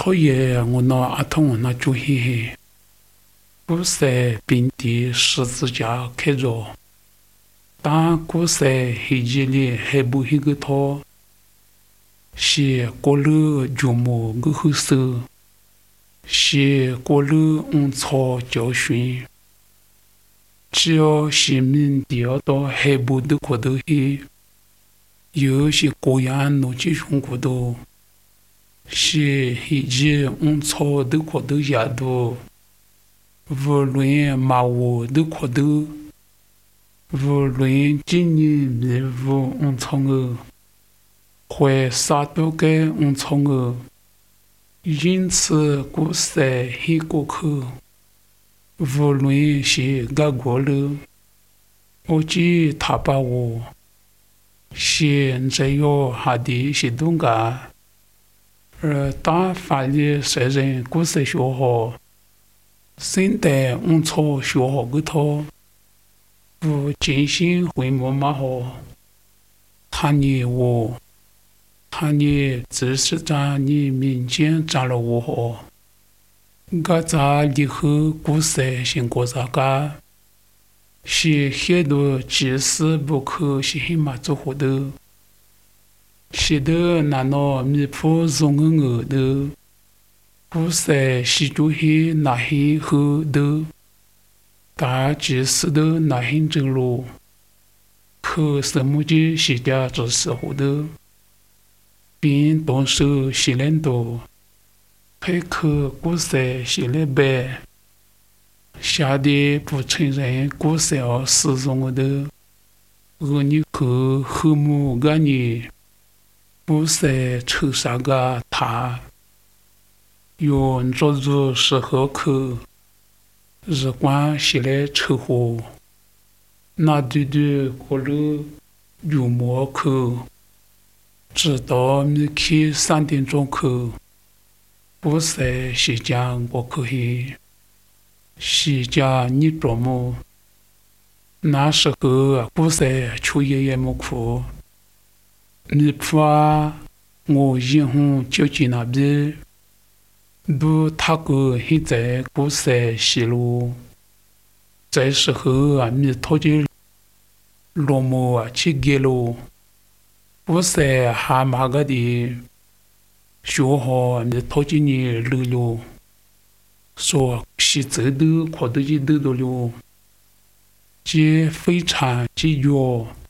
讨厌我那阿童我那主嘿，古色并蒂十字架刻着，但古色黑吉里还不黑个他，是过了旧木个后手，是过了草教训，只要是民第二道还不得过头黑，又是过样弄起胸骨头。是黑吉草都过头下头，无论马沃都过头，无论今年迷雾草儿，会杀到个草儿，因此古色黑过口，无论是个过了，我记他把我，是这样下的是东家。而当法律虽然古色学好，现代草学好个他，不精心回眸嘛好，他你我，他你只是在你面前站了我好，个在以后古色先过咋个，是很多即使不可是很嘛做活的。是的，那米铺中的的，古色是就黑那黑后的，但即使的那很正路，可什么的是家做时候的，并动手是人多，配合古色是来白，下的不承认古色使用的，而你可和睦个你。古色抽啥个他，用做入适合口，日光是来抽火，那对过了油墨口，直到米去3点钟口，古色是讲我可以，是讲你做么？那时候古色秋叶也没苦。米铺啊，我银行就近那边，都他个还在古色西路，这时候啊，米拖着落寞啊去给了，古色还马个的，学好米拖着你溜溜，说是走的快都去走了，这非常节约。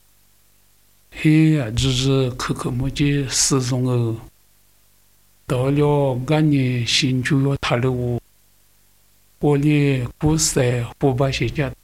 嘿，日日口口没接使用哦，到了俺年新就要他了我的古色不把些家